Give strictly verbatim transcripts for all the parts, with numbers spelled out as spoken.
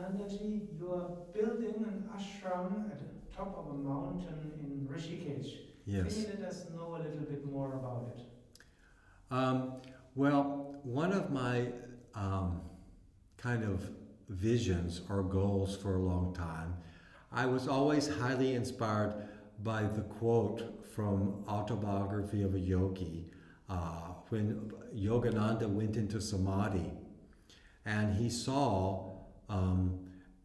Yoganandaji, you are building an ashram at the top of a mountain in Rishikesh. Yes. Can you let us know a little bit more about it? Um, well, one of my um, kind of visions or goals for a long time, I was always highly inspired by the quote from Autobiography of a Yogi, uh, when Yogananda went into Samadhi and he saw um,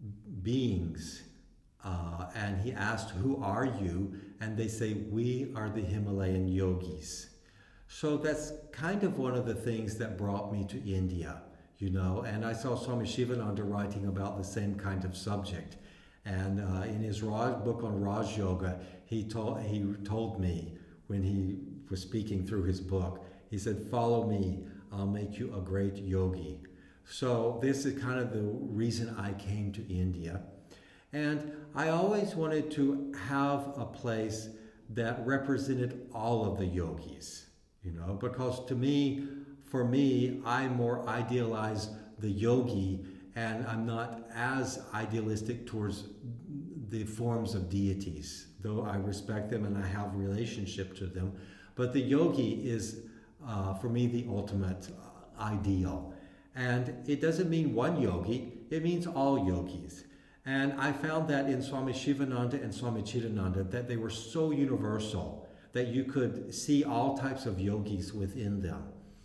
beings uh, and he asked, "Who are you?" And they say, "We are the Himalayan yogis." So that's kind of one of the things that brought me to India, you know, and I saw Swami Shivananda writing about the same kind of subject. And uh, in his Raj, book on Raj Yoga, he told, he told me when he was speaking through his book, he said, "Follow me, I'll make you a great yogi." So this is kind of the reason I came to India. And I always wanted to have a place that represented all of the yogis, you know, because to me, for me, I more idealize the yogi, and I'm not as idealistic towards the forms of deities, though I respect them and I have a relationship to them. But the yogi is, uh, for me, the ultimate uh, ideal. And it doesn't mean one yogi, it means all yogis. And I found that in Swami Shivananda and Swami Chidananda, that they were so universal that you could see all types of yogis within them.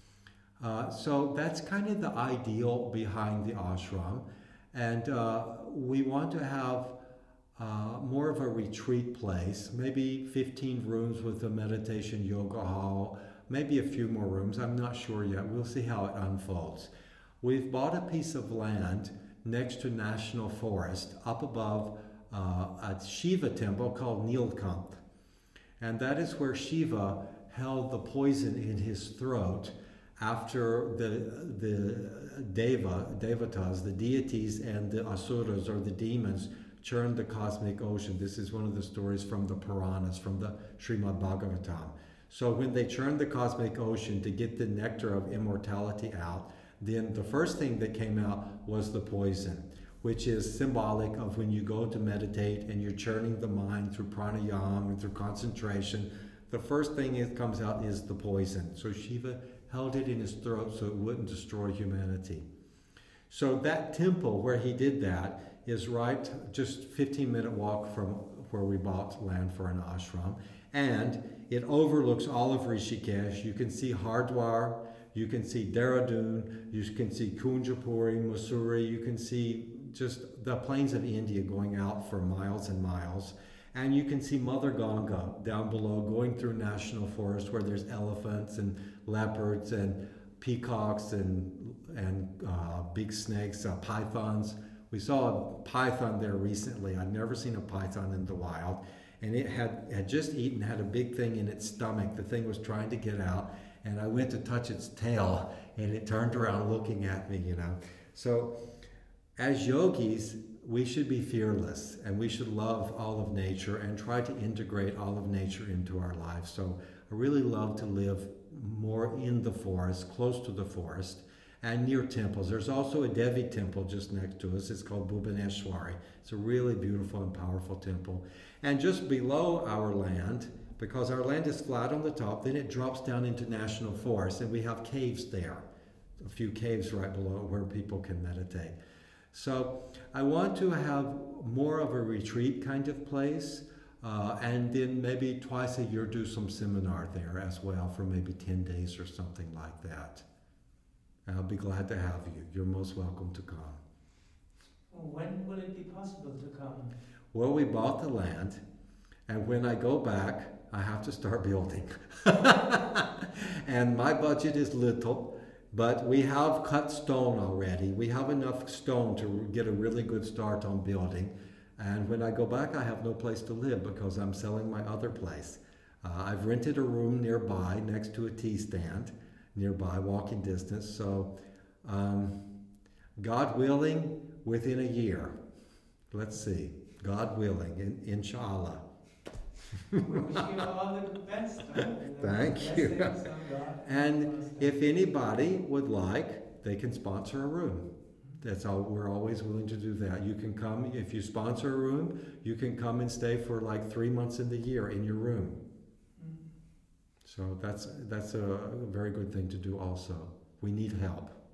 Uh, so that's kind of the ideal behind the ashram. And uh, we want to have uh, more of a retreat place, maybe fifteen rooms with a meditation yoga hall, maybe a few more rooms. I'm not sure yet. We'll see how it unfolds. We've bought a piece of land next to National Forest up above uh, a Shiva temple called Nilkanth. And that is where Shiva held the poison in his throat after the the Deva, Devatas, the deities, and the Asuras, or the demons, churned the cosmic ocean. This is one of the stories from the Puranas, from the Srimad Bhagavatam. So when they churned the cosmic ocean to get the nectar of immortality out, then the first thing that came out was the poison, which is symbolic of when you go to meditate and you're churning the mind through pranayama and through concentration. The first thing that comes out is the poison. So Shiva held it in his throat so it wouldn't destroy humanity. So that temple where he did that is right just fifteen minute walk from where we bought land for an ashram. And it overlooks all of Rishikesh. You can see Hardwar, you can see Dehradun, you can see Kunjapuri, Mussoorie, you can see just the plains of India going out for miles and miles. And you can see Mother Ganga down below going through National Forest where there's elephants and leopards and peacocks and and uh, big snakes, uh, pythons. We saw a python there recently. I'd never seen a python in the wild. And it had, had just eaten, had a big thing in its stomach. The thing was trying to get out. And I went to touch its tail and it turned around looking at me, you know. So as yogis, we should be fearless and we should love all of nature and try to integrate all of nature into our lives. So I really love to live more in the forest, close to the forest, and near temples. There's also a Devi temple just next to us. It's called Bhubaneswari. It's a really beautiful and powerful temple. And just below our land, because our land is flat on the top, then it drops down into National Forest, and we have caves there, a few caves right below where people can meditate. So I want to have more of a retreat kind of place, uh, and then maybe twice a year do some seminar there as well for maybe ten days or something like that. I'll be glad to have you. You're most welcome to come. When will it be possible to come? Well, we bought the land, and when I go back, I have to start building. And my budget is little, but we have cut stone already. We have enough stone to get a really good start on building. And when I go back, I have no place to live because I'm selling my other place. Uh, I've rented a room nearby next to a tea stand, nearby, walking distance. So, um, God willing, within a year. Let's see. God willing, in, inshallah. We wish you all the best. Thank you. And if anybody would like, they can sponsor a room. That's all. We're always willing to do that. You can come if you sponsor a room. You can come and stay for like three months in the year in your room. Mm. So that's that's a very good thing to do. Also, we need help.